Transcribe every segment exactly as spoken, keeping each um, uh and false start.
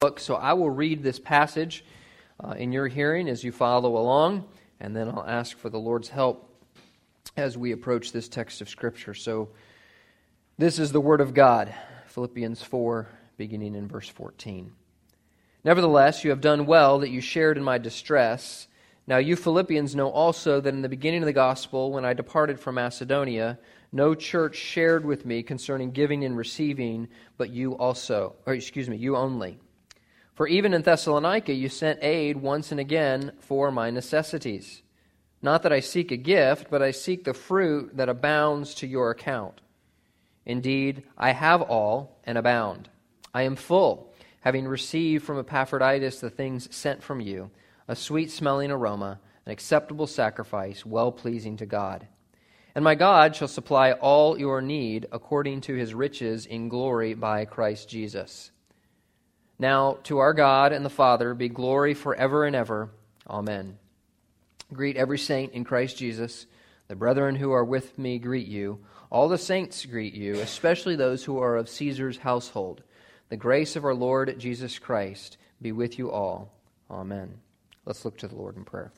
book, so I will read this passage uh, in your hearing as you follow along, and then I'll ask for the Lord's help as we approach this text of Scripture. So, this is the Word of God, Philippians four, beginning in verse fourteen. Nevertheless, you have done well that you shared in my distress. Now you Philippians know also that in the beginning of the gospel, when I departed from Macedonia, no church shared with me concerning giving and receiving, but you also, or excuse me, you only. For even in Thessalonica you sent aid once and again for my necessities. Not that I seek a gift, but I seek the fruit that abounds to your account. Indeed, I have all and abound. I am full, having received from Epaphroditus the things sent from you, a sweet-smelling aroma, an acceptable sacrifice, well-pleasing to God. And my God shall supply all your need according to his riches in glory by Christ Jesus. Now, to our God and the Father be glory forever and ever. Amen. Greet every saint in Christ Jesus. The brethren who are with me greet you. All the saints greet you, especially those who are of Caesar's household. The grace of our Lord Jesus Christ be with you all. Amen. Let's look to the Lord in prayer.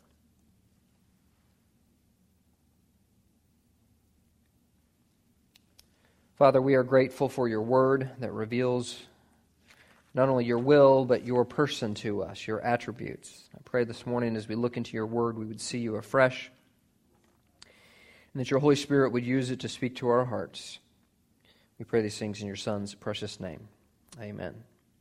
Father, we are grateful for your word that reveals not only your will, but your person to us, your attributes. I pray this morning as we look into your word, we would see you afresh, and that your Holy Spirit would use it to speak to our hearts. We pray these things in your Son's precious name. Amen.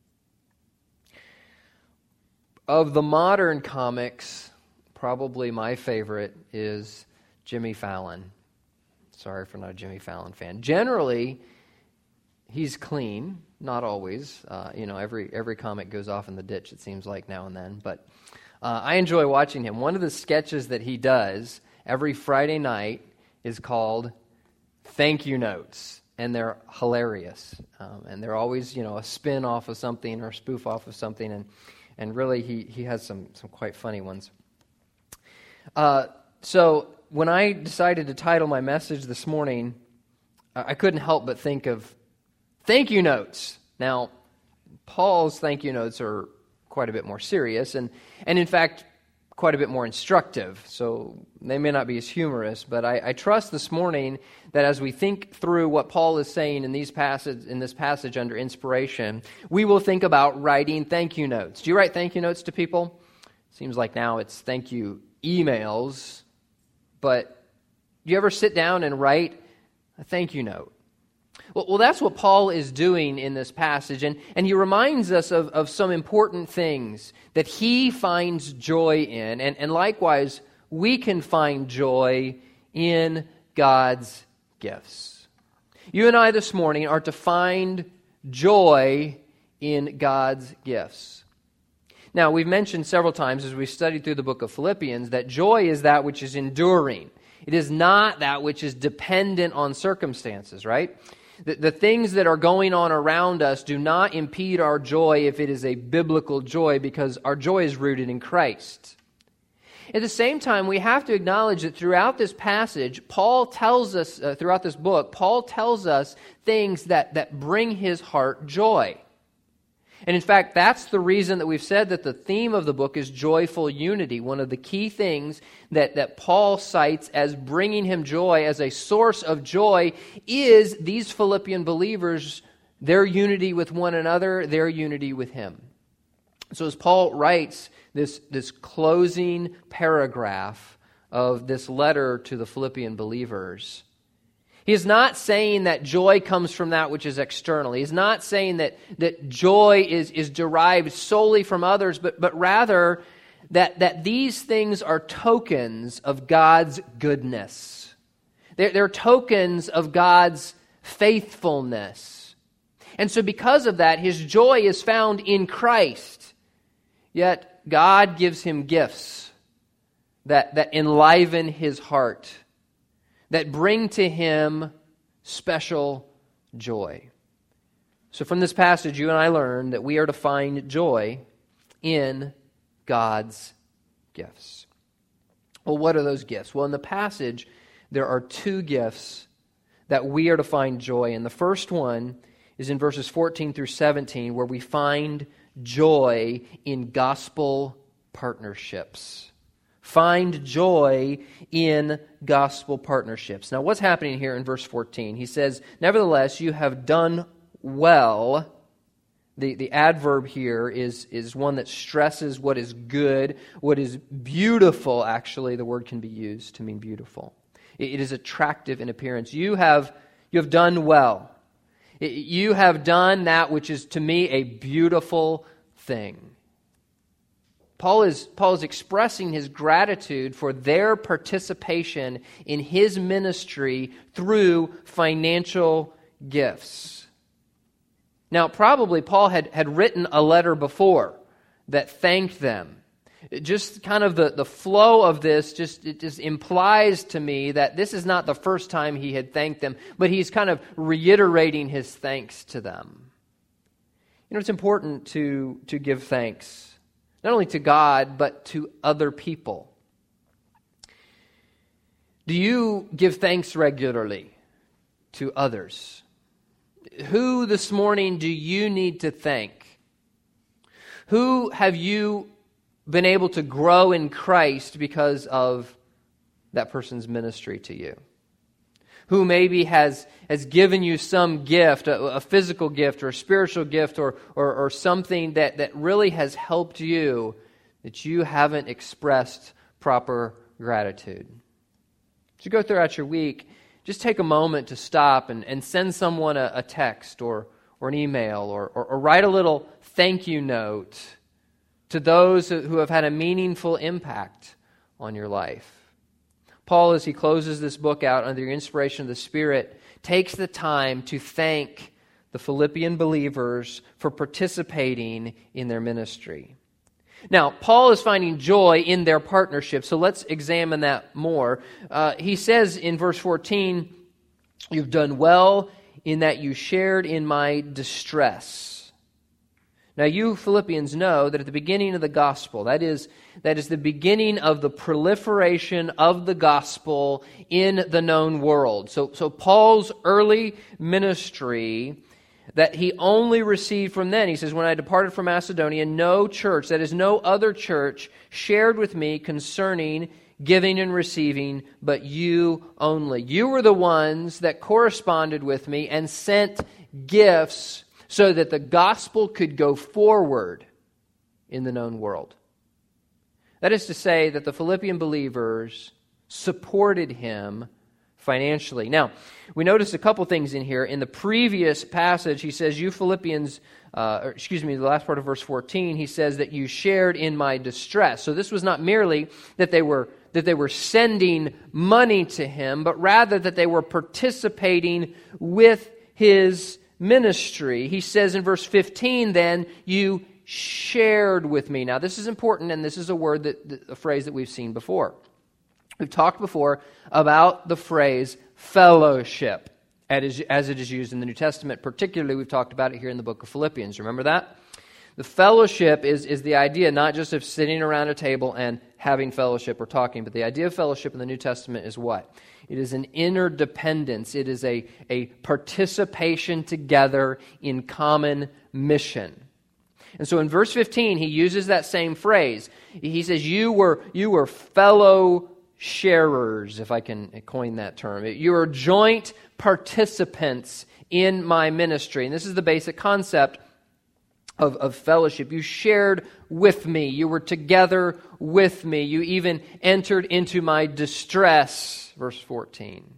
Of the modern comics, probably my favorite is Jimmy Fallon. Sorry for not a Jimmy Fallon fan. Generally, he's clean. Not always. Uh, you know, every every comic goes off in the ditch, it seems like, now and then. But uh, I enjoy watching him. One of the sketches that he does every Friday night is called Thank You Notes. And they're hilarious. Um, and they're always, you know, a spin off of something or a spoof off of something. And and really, he, he has some, some quite funny ones. Uh, so when I decided to title my message this morning, I couldn't help but think of thank you notes. Now, Paul's thank you notes are quite a bit more serious and, and in fact, quite a bit more instructive. So they may not be as humorous, but I, I trust this morning that as we think through what Paul is saying in these passage, in this passage under inspiration, we will think about writing thank you notes. Do you write thank you notes to people? Seems like now it's thank you emails, but do you ever sit down and write a thank you note? Well, well, that's what Paul is doing in this passage, and, and he reminds us of, of some important things that he finds joy in, and, and likewise, we can find joy in God's gifts. You and I this morning are to find joy in God's gifts. Now, we've mentioned several times as we studied through the book of Philippians that joy is that which is enduring. It is not that which is dependent on circumstances, right? The, the things that are going on around us do not impede our joy if it is a biblical joy, because our joy is rooted in Christ. At the same time, we have to acknowledge that throughout this passage, Paul tells us, uh, throughout this book, Paul tells us things that, that bring his heart joy. And in fact, that's the reason that we've said that the theme of the book is joyful unity. One of the key things that, that Paul cites as bringing him joy, as a source of joy, is these Philippian believers, their unity with one another, their unity with him. So as Paul writes this, this closing paragraph of this letter to the Philippian believers, he is not saying that joy comes from that which is external. He is not saying that, that joy is, is derived solely from others, but, but rather that, that these things are tokens of God's goodness. They're, they're tokens of God's faithfulness. And so because of that, his joy is found in Christ. Yet God gives him gifts that, that enliven his heart, that bring to him special joy. So from this passage, you and I learn that we are to find joy in God's gifts. Well, what are those gifts? Well, in the passage, there are two gifts that we are to find joy in. The first one is in verses fourteen through seventeen, where we find joy in gospel partnerships. Find joy in gospel partnerships. Now, what's happening here in verse fourteen? He says, nevertheless, you have done well. The, the adverb here is, is one that stresses what is good, what is beautiful. Actually, the word can be used to mean beautiful. It, it is attractive in appearance. You have, you have done well. It, you have done that which is to me a beautiful thing. Paul is, Paul is expressing his gratitude for their participation in his ministry through financial gifts. Now, probably Paul had, had written a letter before that thanked them. It just kind of the, the flow of this just, it just implies to me that this is not the first time he had thanked them, but he's kind of reiterating his thanks to them. You know, it's important to, to give thanks, not only to God, but to other people. Do you give thanks regularly to others? Who this morning do you need to thank? Who have you been able to grow in Christ because of that person's ministry to you? Who maybe has, has given you some gift, a, a physical gift or a spiritual gift or, or, or something that, that really has helped you that you haven't expressed proper gratitude? As you go throughout your week, just take a moment to stop and, and send someone a, a text or, or an email or, or, or write a little thank you note to those who have had a meaningful impact on your life. Paul, as he closes this book out under the inspiration of the Spirit, takes the time to thank the Philippian believers for participating in their ministry. Now, Paul is finding joy in their partnership, so let's examine that more. Uh, he says in verse fourteen, you've done well in that you shared in my distress. Now, you Philippians know that at the beginning of the gospel, that is, that is the beginning of the proliferation of the gospel in the known world. So, so Paul's early ministry that he only received from then. He says, when I departed from Macedonia, no church, that is no other church, shared with me concerning giving and receiving, but you only. You were the ones that corresponded with me and sent gifts so that the gospel could go forward in the known world. That is to say that the Philippian believers supported him financially. Now, we notice a couple things in here. In the previous passage, he says, you Philippians, uh, or excuse me, the last part of verse fourteen, he says that you shared in my distress. So this was not merely that they were that they were sending money to him, but rather that they were participating with his ministry. He says in verse fifteen, then, you shared with me. Now, this is important, and this is a word, that a phrase that we've seen before. We've talked before about the phrase fellowship as it is used in the New Testament. Particularly, we've talked about it here in the book of Philippians. Remember that? The fellowship is, is the idea not just of sitting around a table and having fellowship or talking, but the idea of fellowship in the New Testament is what? It is an interdependence. It is a, a participation together in common mission. And so in verse fifteen, he uses that same phrase. He says, you were, you were fellow sharers, if I can coin that term. You are joint participants in my ministry. And this is the basic concept of, of fellowship. You shared with me. You were together with me. You even entered into my distress, verse fourteen.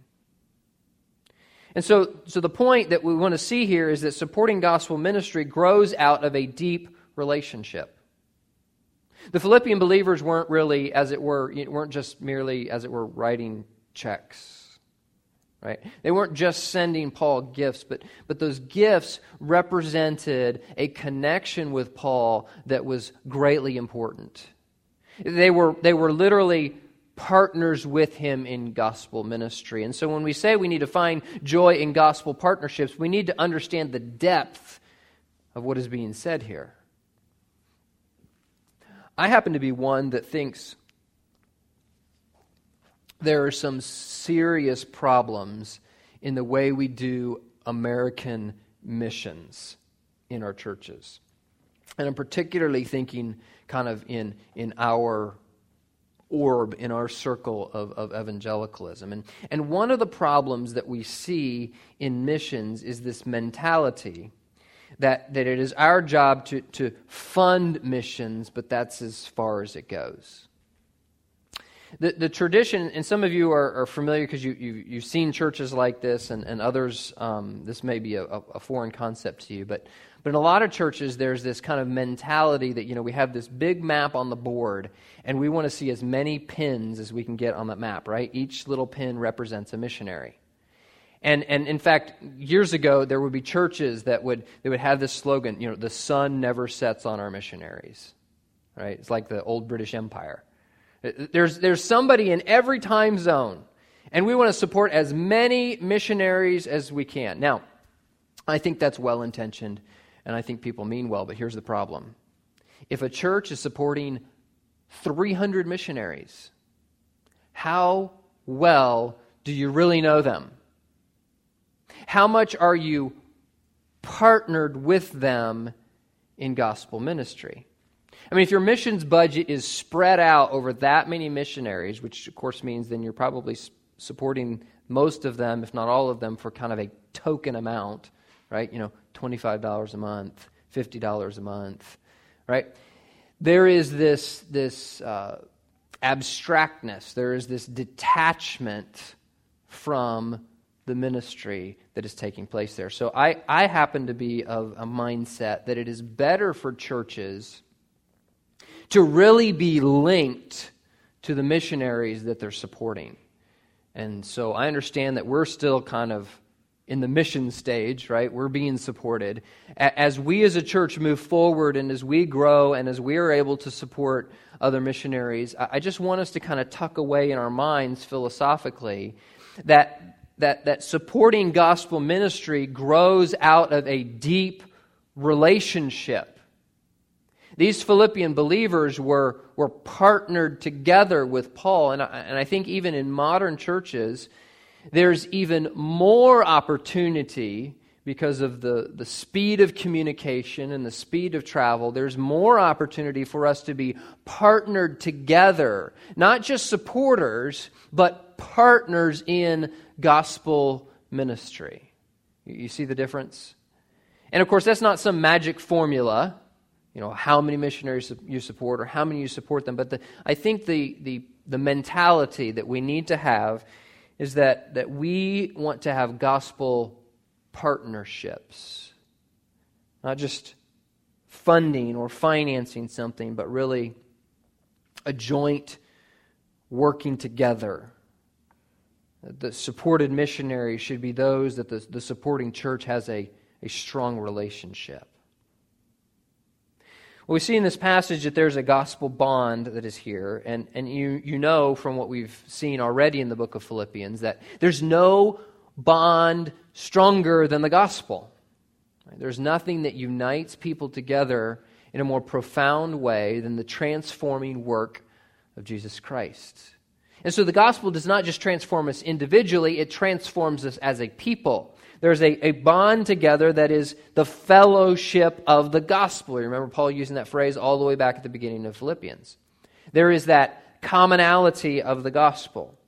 And so, so the point that we want to see here is that supporting gospel ministry grows out of a deep relationship. The Philippian believers weren't really, as it were, weren't just merely, as it were, writing checks, right? They weren't just sending Paul gifts, but, but those gifts represented a connection with Paul that was greatly important. They were, they were literally partners with him in gospel ministry. And so when we say we need to find joy in gospel partnerships, we need to understand the depth of what is being said here. I happen to be one that thinks there are some serious problems in the way we do American missions in our churches. And I'm particularly thinking kind of in, in our orb, in our circle of, of evangelicalism. And, and one of the problems that we see in missions is this mentality that, that it is our job to, to fund missions, but that's as far as it goes. The, the tradition, and some of you are, are familiar because you, you, you've seen churches like this, and, and others, um, this may be a, a foreign concept to you, but, but in a lot of churches, there's this kind of mentality that, you know, we have this big map on the board, and we want to see as many pins as we can get on that map, right? Each little pin represents a missionary. And and in fact, years ago, there would be churches that would they would have this slogan, you know, the sun never sets on our missionaries, right? It's like the old British Empire. There's there's somebody in every time zone, and we want to support as many missionaries as we can. Now, I think that's well-intentioned, and I think people mean well, but here's the problem. If a church is supporting three hundred missionaries, how well do you really know them? How much are you partnered with them in gospel ministry? I mean, if your missions budget is spread out over that many missionaries, which of course means then you're probably supporting most of them, if not all of them, for kind of a token amount, right? You know, twenty-five dollars a month, fifty dollars a month, right? There is this, this uh, abstractness, there is this detachment from the ministry that is taking place there. So I, I happen to be of a mindset that it is better for churches to really be linked to the missionaries that they're supporting. And so I understand that we're still kind of in the mission stage, right? We're being supported. As we as a church move forward and as we grow and as we are able to support other missionaries, I just want us to kind of tuck away in our minds philosophically that that, that supporting gospel ministry grows out of a deep relationship. These Philippian believers were, were partnered together with Paul, and I, and I think even in modern churches, there's even more opportunity because of the, the speed of communication and the speed of travel. There's more opportunity for us to be partnered together, not just supporters, but partners in gospel ministry. You see the difference? And of course, that's not some magic formula, you know, how many missionaries you support or how many you support them. But the, I think the, the, the mentality that we need to have is that, that we want to have gospel partnerships. Not just funding or financing something, but really a joint working together. The supported missionaries should be those that the, the supporting church has a, a strong relationship. Well, we see in this passage that there's a gospel bond that is here, and, and you, you know from what we've seen already in the book of Philippians that there's no bond stronger than the gospel. Right? There's nothing that unites people together in a more profound way than the transforming work of Jesus Christ. And so the gospel does not just transform us individually, it transforms us as a people. There's a, a bond together that is the fellowship of the gospel. You remember Paul using that phrase all the way back at the beginning of Philippians. There is that commonality of the gospel.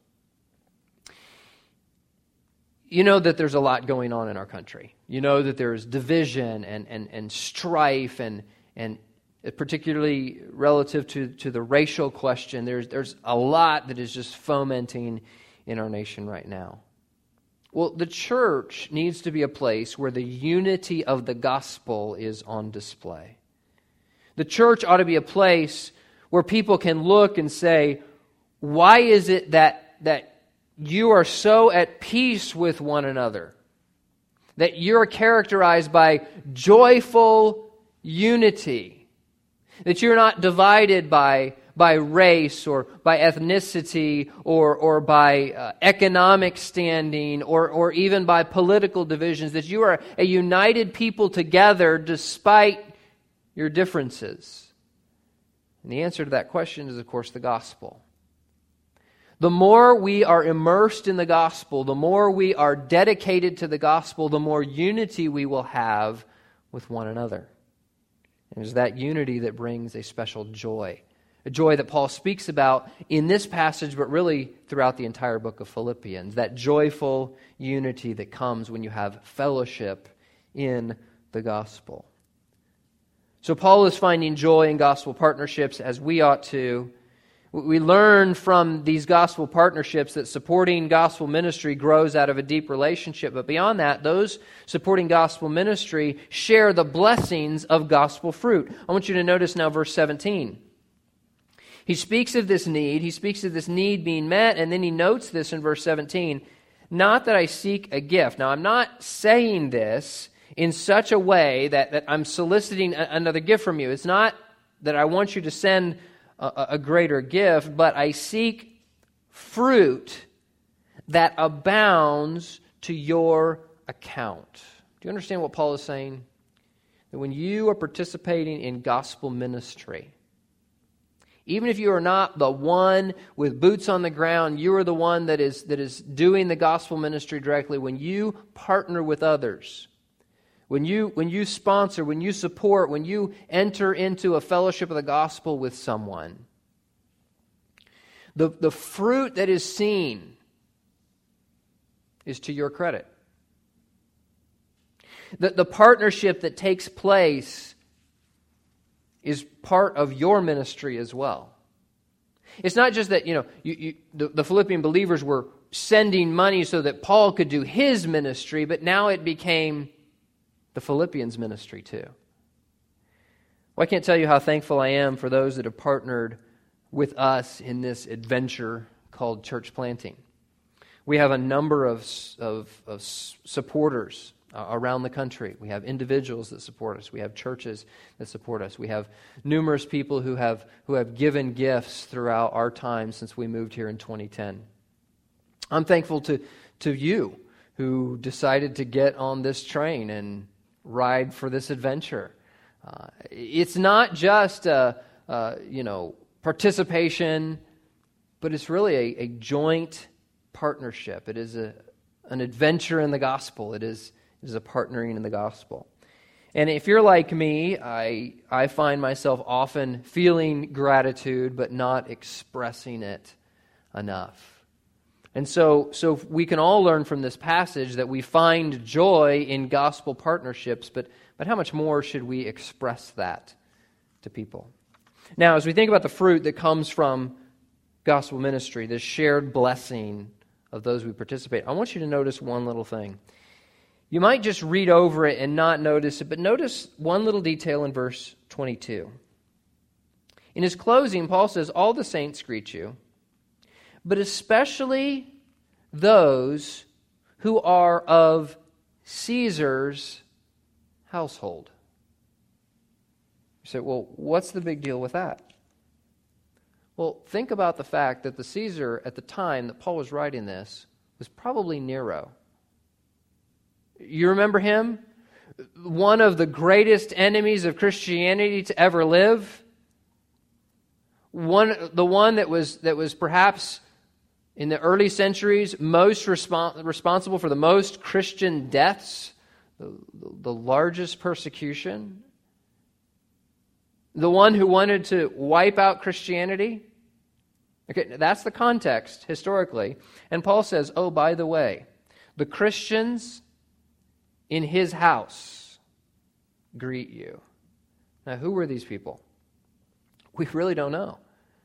You know that there's a lot going on in our country. You know that there's division and, and, and strife and, and particularly relative to, to the racial question. There's, there's a lot that is just fomenting in our nation right now. Well, the church needs to be a place where the unity of the gospel is on display. The church ought to be a place where people can look and say, why is it that, that you are so at peace with one another? That you're characterized by joyful unity? That you're not divided by by race or by ethnicity or or by uh, economic standing or or even by political divisions, that you are a united people together despite your differences? And the answer to that question is, of course, the gospel. The more we are immersed in the gospel, the more we are dedicated to the gospel, the more unity we will have with one another. It is that unity that brings a special joy. A joy that Paul speaks about in this passage, but really throughout the entire book of Philippians. That joyful unity that comes when you have fellowship in the gospel. So Paul is finding joy in gospel partnerships, as we ought to. We learn from these gospel partnerships that supporting gospel ministry grows out of a deep relationship. But beyond that, those supporting gospel ministry share the blessings of gospel fruit. I want you to notice now verse seventeen. He speaks of this need. He speaks of this need being met, and then he notes this in verse seventeen. Not that I seek a gift. Now, I'm not saying this in such a way that, that I'm soliciting a, another gift from you. It's not that I want you to send a, a greater gift, but I seek fruit that abounds to your account. Do you understand what Paul is saying? That when you are participating in gospel ministry, even if you are not the one with boots on the ground, you are the one that is, that is doing the gospel ministry directly. When you partner with others, when you, when you sponsor, when you support, when you enter into a fellowship of the gospel with someone, the, the fruit that is seen is to your credit. The, the partnership that takes place is part of your ministry as well. It's not just that, you know, you, you, the, the Philippian believers were sending money so that Paul could do his ministry, but now it became the Philippians' ministry too. Well, I can't tell you how thankful I am for those that have partnered with us in this adventure called church planting. We have a number of, of, of supporters Uh, around the country. We have individuals that support us. We have churches that support us. We have numerous people who have who have given gifts throughout our time since we moved here in twenty ten. I'm thankful to, to you who decided to get on this train and ride for this adventure. Uh, it's not just a, a, you know, participation, but it's really a, a joint partnership. It is a, an adventure in the gospel. It is is a partnering in the gospel. And if you're like me, I I find myself often feeling gratitude but not expressing it enough. And so so we can all learn from this passage that we find joy in gospel partnerships, but but how much more should we express that to people? Now, as we think about the fruit that comes from gospel ministry, this shared blessing of those we participate, I want you to notice one little thing. You might just read over it and not notice it, but notice one little detail in verse twenty-two. In his closing, Paul says, all the saints greet you, but especially those who are of Caesar's household. You say, well, what's the big deal with that? Well, think about the fact that the Caesar at the time that Paul was writing this was probably Nero. You remember him? One of the greatest enemies of Christianity to ever live. One, the one that was that was perhaps in the early centuries most respons- responsible for the most Christian deaths, the, the largest persecution. The one who wanted to wipe out Christianity. Okay, that's the context historically. And Paul says, oh, by the way, the Christians in his house greet you. Now, who were these people? We really don't know.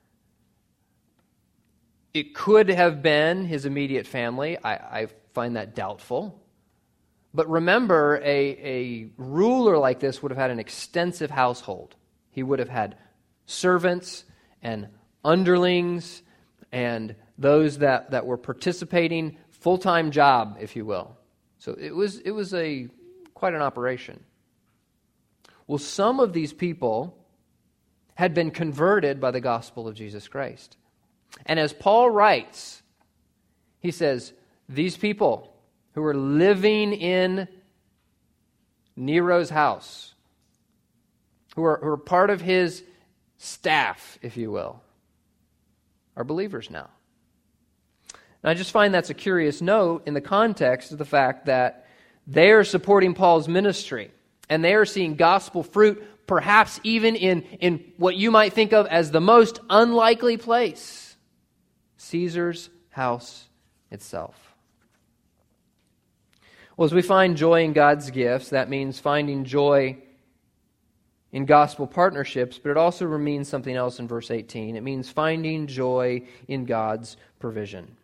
It could have been his immediate family. I, I find that doubtful. But remember, a, a ruler like this would have had an extensive household. He would have had servants and underlings and those that, that were participating, full-time job, if you will. So it was it was a quite an operation. Well, some of these people had been converted by the gospel of Jesus Christ. And as Paul writes, he says, these people who are living in Nero's house, who are, who are part of his staff, if you will, are believers now. And I just find that's a curious note in the context of the fact that they are supporting Paul's ministry and they are seeing gospel fruit perhaps even in, in what you might think of as the most unlikely place, Caesar's house itself. Well, as we find joy in God's gifts, that means finding joy in gospel partnerships, but it also means something else in verse eighteen. It means finding joy in God's provision.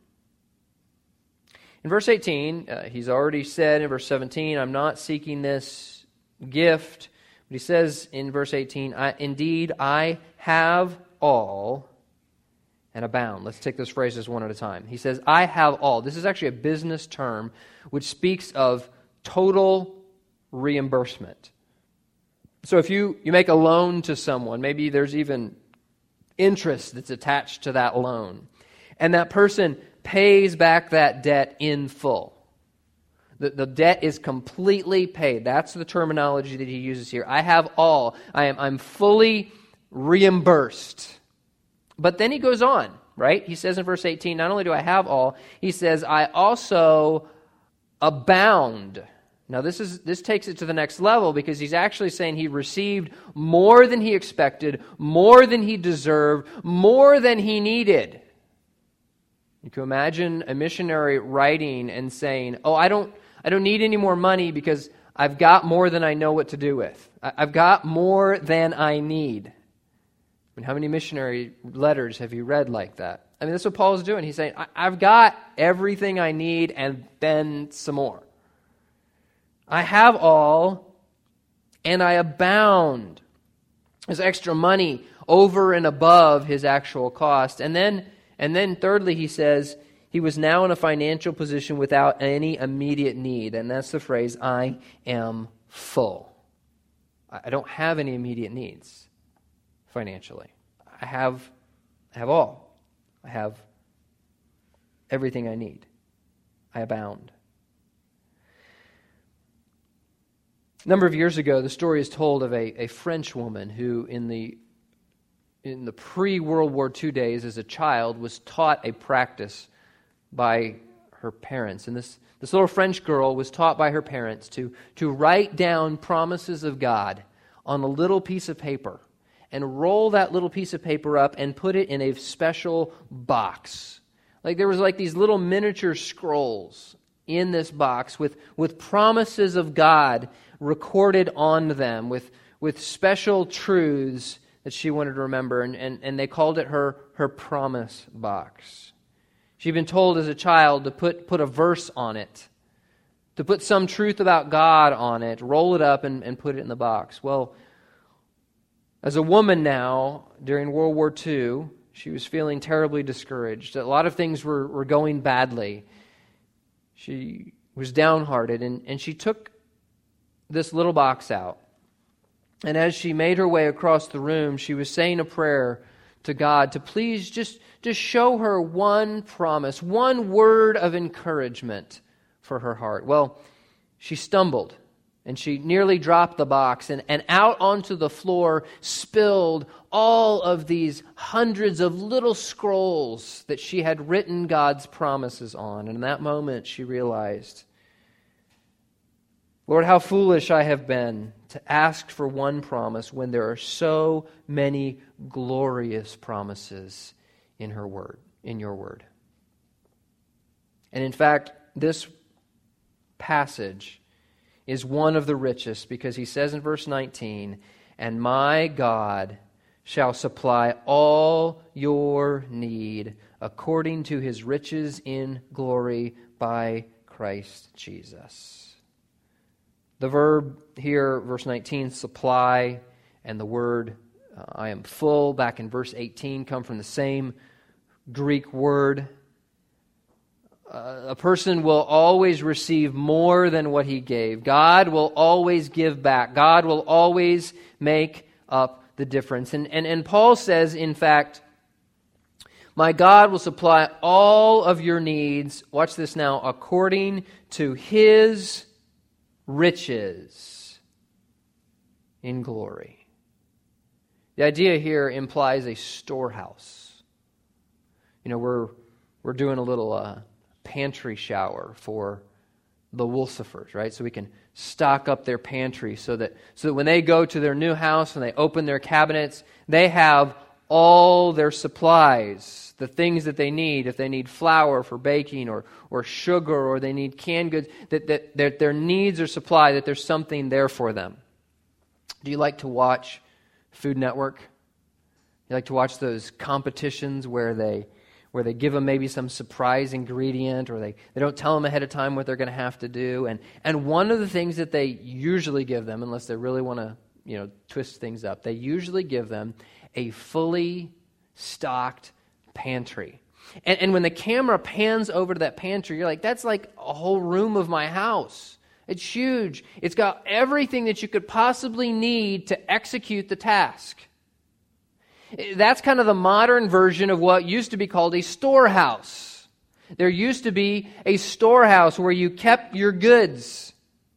In verse eighteen, uh, he's already said in verse seventeen, I'm not seeking this gift. But he says in verse eighteen, I, indeed, I have all and abound. Let's take those phrases one at a time. He says, I have all. This is actually a business term which speaks of total reimbursement. So if you, you make a loan to someone, maybe there's even interest that's attached to that loan, and that person pays back that debt in full. The, the debt is completely paid. That's the terminology that he uses here. I have all. I am, I'm fully reimbursed. But then he goes on, right? He says in verse eighteen, not only do I have all, he says, I also abound. Now this is this takes it to the next level, because he's actually saying he received more than he expected, more than he deserved, more than he needed. You can imagine a missionary writing and saying, oh, I don't I don't need any more money because I've got more than I know what to do with. I've got more than I need. I mean, how many missionary letters have you read like that? I mean, that's what Paul is doing. He's saying, I've got everything I need and then some more. I have all, and I abound. There's extra money over and above his actual cost. And then, and then thirdly, he says, he was now in a financial position without any immediate need. And that's the phrase, I am full. I don't have any immediate needs financially. I have, I have all. I have everything I need. I abound. A number of years ago, the story is told of a, a French woman who, in the in the pre-World War Two days, as a child, was taught a practice by her parents. And this, this little French girl was taught by her parents to, to write down promises of God on a little piece of paper and roll that little piece of paper up and put it in a special box. Like there was like these little miniature scrolls in this box with, with promises of God recorded on them, with, with special truths that she wanted to remember, and, and, and they called it her, her promise box. She'd been told as a child to put, put a verse on it, to put some truth about God on it, roll it up and, and put it in the box. Well, as a woman now, during World War Two, she was feeling terribly discouraged. A lot of things were, were going badly. She was downhearted, and, and she took this little box out. And as she made her way across the room, she was saying a prayer to God to please just, just show her one promise, one word of encouragement for her heart. Well, she stumbled, and she nearly dropped the box, and, and out onto the floor spilled all of these hundreds of little scrolls that she had written God's promises on. And in that moment, she realized, Lord, how foolish I have been to ask for one promise when there are so many glorious promises in her word, in your word. And in fact, this passage is one of the richest, because he says in verse nineteen, and my God shall supply all your need according to his riches in glory by Christ Jesus. The verb here, verse nineteen, supply, and the word uh, I am full, back in verse eighteen, come from the same Greek word. Uh, a person will always receive more than what he gave. God will always give back. God will always make up the difference. And, and, and Paul says, in fact, my God will supply all of your needs, watch this now, according to his riches in glory. The idea here implies a storehouse. You know, we're we're doing a little uh, pantry shower for the Wolsifers, right? So we can stock up their pantry so that so that when they go to their new house and they open their cabinets, they have all their supplies, the things that they need. If they need flour for baking or or sugar or they need canned goods, that, that their, their needs are supplied, that there's something there for them. Do you like to watch Food Network? You like to watch those competitions where they where they give them maybe some surprise ingredient, or they, they don't tell them ahead of time what they're going to have to do. And and one of the things that they usually give them, unless they really want to, you know, twist things up, they usually give them a fully stocked pantry. And, and when the camera pans over to that pantry, you're like, that's like a whole room of my house. It's huge. It's got everything that you could possibly need to execute the task. That's kind of the modern version of what used to be called a storehouse. There used to be a storehouse where you kept your goods.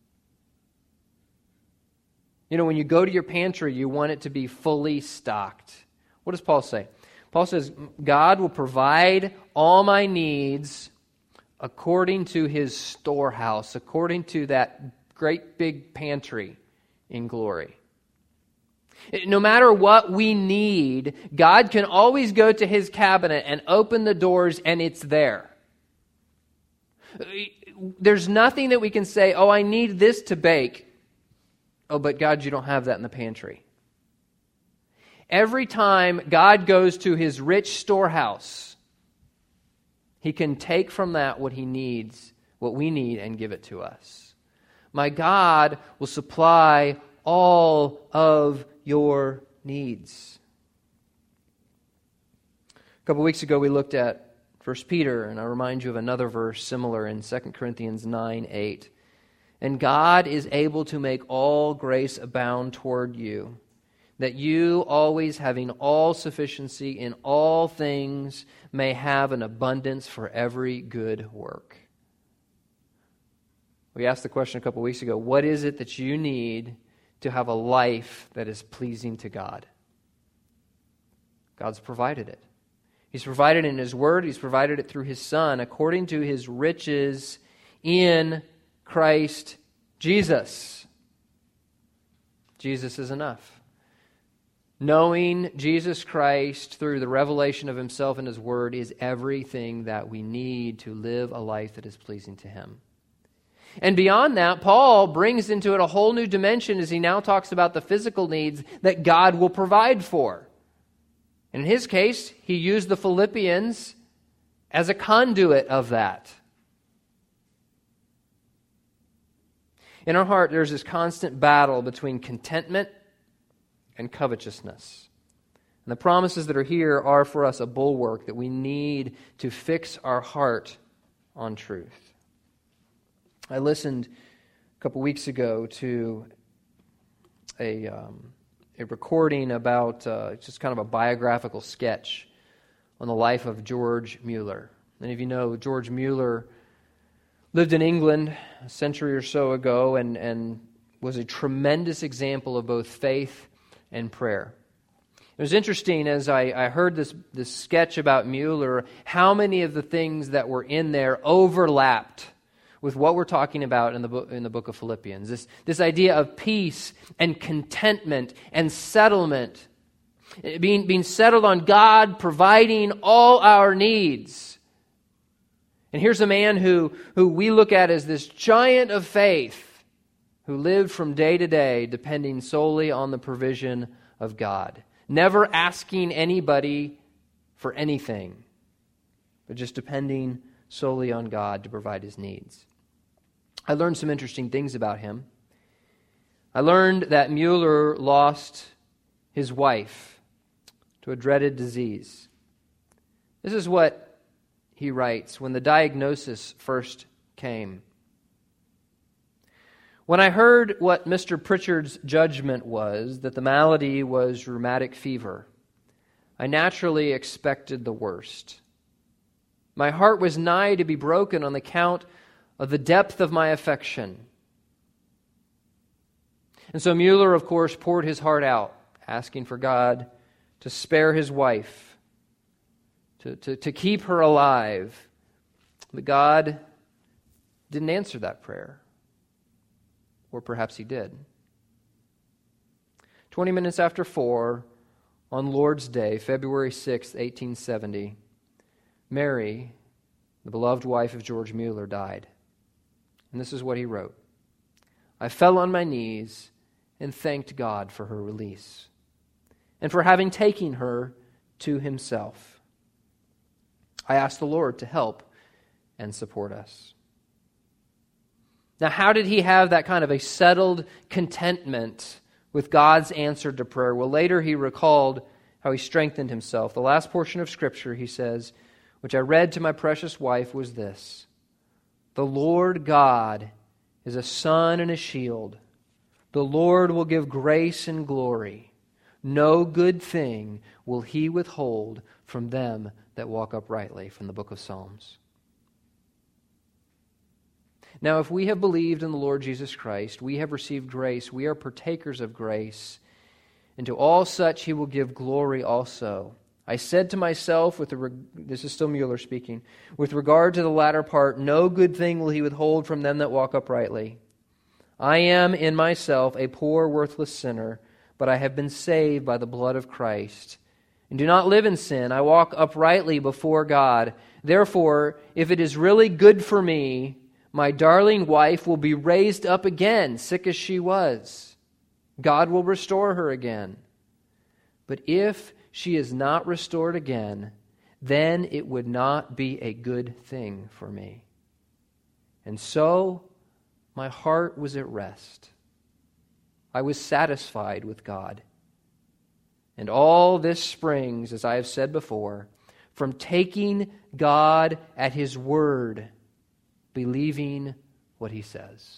You know, when you go to your pantry, you want it to be fully stocked. What does Paul say? Paul says, God will provide all my needs according to his storehouse, according to that great big pantry in glory. No matter what we need, God can always go to his cabinet and open the doors and it's there. There's nothing that we can say, oh, I need this to bake. Oh, but God, you don't have that in the pantry. Every time God goes to his rich storehouse, he can take from that what he needs, what we need, and give it to us. My God will supply all of your needs. A couple weeks ago we looked at First Peter, and I remind you of another verse similar in Second Corinthians nine eight. And God is able to make all grace abound toward you, that you, always having all sufficiency in all things, may have an abundance for every good work. We asked the question a couple weeks ago, what is it that you need to have a life that is pleasing to God? God's provided it. He's provided it in his word. He's provided it through his Son, according to his riches in Christ Jesus. Jesus is enough. Knowing Jesus Christ through the revelation of himself and his word is everything that we need to live a life that is pleasing to him. And beyond that, Paul brings into it a whole new dimension as he now talks about the physical needs that God will provide for. In his case, he used the Philippians as a conduit of that. In our heart, there's this constant battle between contentment and covetousness. And the promises that are here are for us a bulwark that we need to fix our heart on truth. I listened a couple weeks ago to a, um, a recording about uh, just kind of a biographical sketch on the life of George Mueller. Many of you know George Mueller lived in England a century or so ago and, and was a tremendous example of both faith and prayer. It was interesting as I, I heard this, this sketch about Mueller, how many of the things that were in there overlapped with what we're talking about in the book, in the book of Philippians. This, this idea of peace and contentment and settlement. Being, being settled on God providing all our needs. And here's a man who, who we look at as this giant of faith, who lived from day to day depending solely on the provision of God. Never asking anybody for anything, but just depending solely on God to provide his needs. I learned some interesting things about him. I learned that Mueller lost his wife to a dreaded disease. This is what he writes when the diagnosis first came. When I heard what Mister Pritchard's judgment was, that the malady was rheumatic fever, I naturally expected the worst. My heart was nigh to be broken on the count of the depth of my affection. And so Mueller, of course, poured his heart out, asking for God to spare his wife, to, to, to keep her alive. But God didn't answer that prayer. Or perhaps he did. Twenty minutes after four, on Lord's Day, February sixth, eighteen seventy, Mary, the beloved wife of George Mueller, died. And this is what he wrote. I fell on my knees and thanked God for her release and for having taken her to himself. I asked the Lord to help and support us. Now, how did he have that kind of a settled contentment with God's answer to prayer? Well, later he recalled how he strengthened himself. The last portion of Scripture, he says, which I read to my precious wife, was this: the Lord God is a sun and a shield. The Lord will give grace and glory. No good thing will he withhold from them that walk uprightly, from the book of Psalms. Now, if we have believed in the Lord Jesus Christ, we have received grace, we are partakers of grace, and to all such he will give glory also. I said to myself, with the, this is still Mueller speaking, with regard to the latter part, no good thing will he withhold from them that walk uprightly. I am in myself a poor, worthless sinner, but I have been saved by the blood of Christ. And do not live in sin. I walk uprightly before God. Therefore, if it is really good for me, my darling wife will be raised up again, sick as she was. God will restore her again. But if she is not restored again, then it would not be a good thing for me. And so my heart was at rest. I was satisfied with God. And all this springs, as I have said before, from taking God at His word, believing what He says.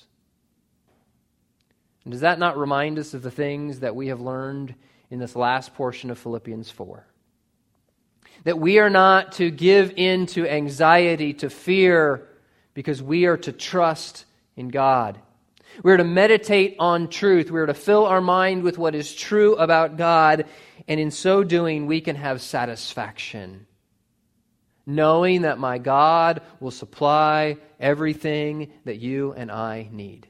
And does that not remind us of the things that we have learned in this last portion of Philippians four? That we are not to give in to anxiety, to fear, because we are to trust in God. We are to meditate on truth. We are to fill our mind with what is true about God, and in so doing, we can have satisfaction, knowing that my God will supply everything that you and I need.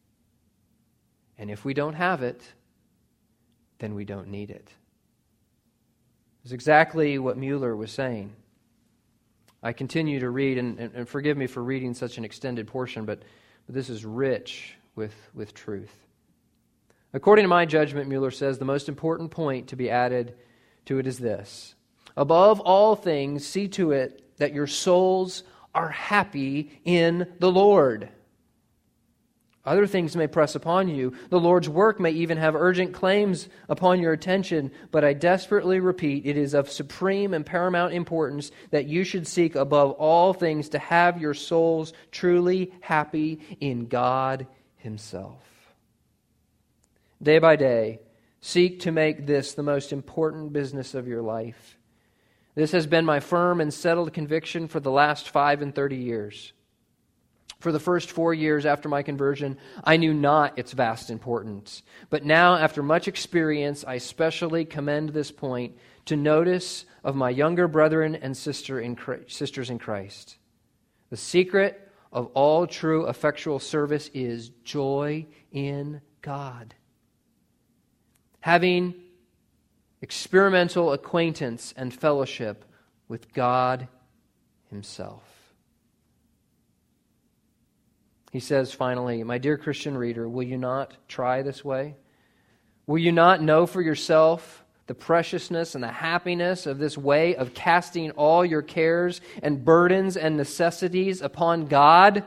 And if we don't have it, then we don't need it. It's exactly what Mueller was saying. I continue to read, and, and, and forgive me for reading such an extended portion, but, but this is rich with, with truth. According to my judgment, Mueller says, the most important point to be added to it is this: above all things, see to it that your souls are happy in the Lord. Other things may press upon you. The Lord's work may even have urgent claims upon your attention, but I desperately repeat, it is of supreme and paramount importance that you should seek above all things to have your souls truly happy in God Himself. Day by day, seek to make this the most important business of your life. This has been my firm and settled conviction for the last five and thirty years. For the first four years after my conversion, I knew not its vast importance. But now, after much experience, I especially commend this point to notice of my younger brethren and sister in Christ, sisters in Christ. The secret of all true effectual service is joy in God. Having experimental acquaintance and fellowship with God Himself. He says finally, my dear Christian reader, will you not try this way? Will you not know for yourself the preciousness and the happiness of this way of casting all your cares and burdens and necessities upon God?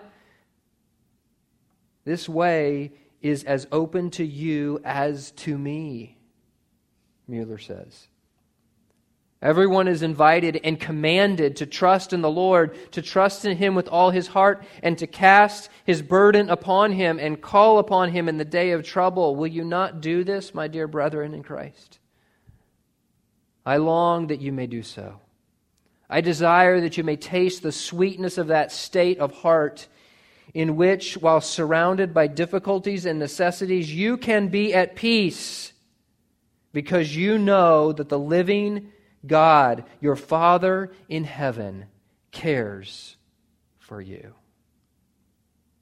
This way is as open to you as to me, Mueller says. Everyone is invited and commanded to trust in the Lord, to trust in Him with all his heart, and to cast his burden upon Him and call upon Him in the day of trouble. Will you not do this, my dear brethren in Christ? I long that you may do so. I desire that you may taste the sweetness of that state of heart in which, while surrounded by difficulties and necessities, you can be at peace because you know that the living God, your Father in heaven, cares for you.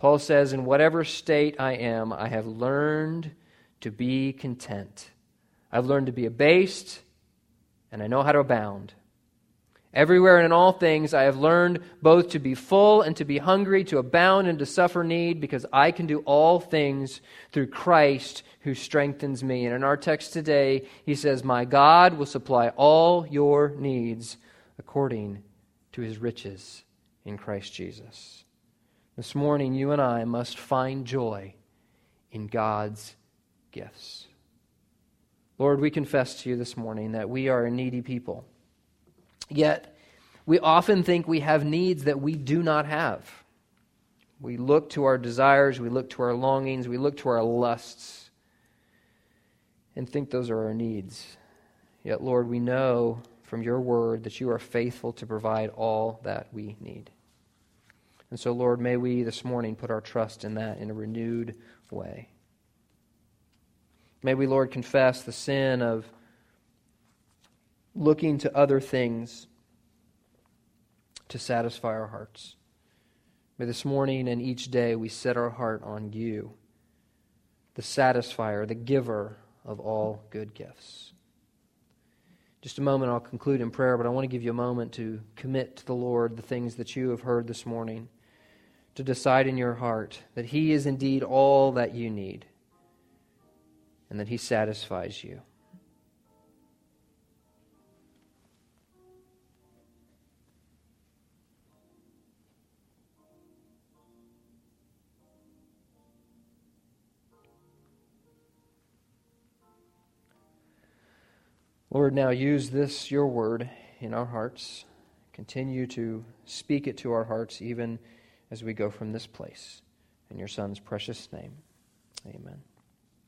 Paul says, in whatever state I am, I have learned to be content. I've learned to be abased, and I know how to abound. Everywhere and in all things, I have learned both to be full and to be hungry, to abound and to suffer need, because I can do all things through Christ who strengthens me. And in our text today, he says, my God will supply all your needs according to his riches in Christ Jesus. This morning, you and I must find joy in God's gifts. Lord, we confess to you this morning that we are a needy people. Yet, we often think we have needs that we do not have. We look to our desires, we look to our longings, we look to our lusts, and think those are our needs. Yet, Lord, we know from your word that you are faithful to provide all that we need. And so, Lord, may we this morning put our trust in that in a renewed way. May we, Lord, confess the sin of looking to other things to satisfy our hearts. May this morning and each day we set our heart on you, the satisfier, the giver of all good gifts. Just a moment, I'll conclude in prayer, but I want to give you a moment to commit to the Lord the things that you have heard this morning, to decide in your heart that he is indeed all that you need, and that he satisfies you. Lord, now use this, your word, in our hearts. Continue to speak it to our hearts even as we go from this place. In your Son's precious name, amen.